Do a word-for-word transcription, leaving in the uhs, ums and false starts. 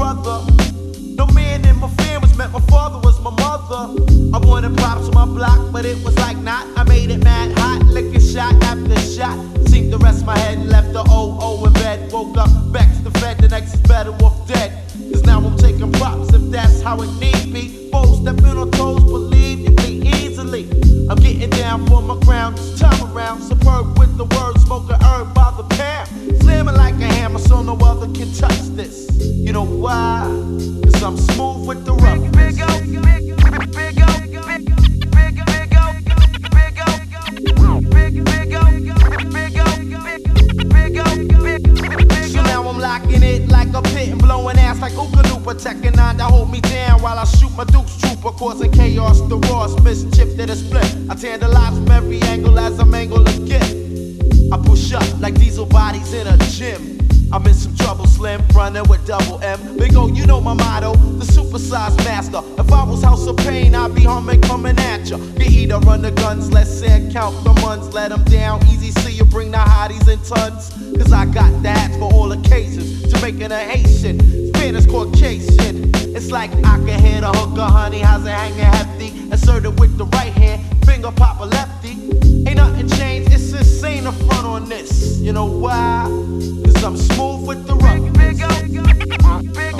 brother. No man in my fam was met, my father was my mother. I wanted props on my block, but it was like not. I made it mad hot, licking shot after shot. Seemed to rest my head and left the O O in bed. Woke up, back to the fed, the next is better off dead. Cause now I'm taking props if that's how it need be. Foes stepping on toes, believe you me easily. I'm getting down for my crown this time around. Superb with the words, smoking herb by the pound. Slamming like a hammer so no other can touch this. You know why? Cause I'm smooth with the roughness. Big O, big, big O, big, big O, big, big O, big O, big, big O, big, big O. So now I'm locking it like a pit and blowing ass like Ooka Loopa. Checking on to hold me down while I shoot my Duke's Trooper. Causing chaos, the Ross, mischief to the split. I tantalize from every angle as I'm angle a gift. I push up like diesel bodies in a gym. I'm in some trouble, slim, running with double M. Big O, you know my motto, the supersized master. If I was House of Pain, I'd be humming, coming at ya. You either run the guns, let's say count the months, let them down. Easy, see you bring the hotties in tons. Cause I got the hats for all occasions. Jamaican or Haitian, Spanish Caucasian. It's like I can hit a hooker, honey, how's it hanging hefty? Insert it with the right hand, finger pop a lefty. Ain't nothing changed, it's insane the front on this. You know why? Cause I'm smooth with the roughness. Big O, big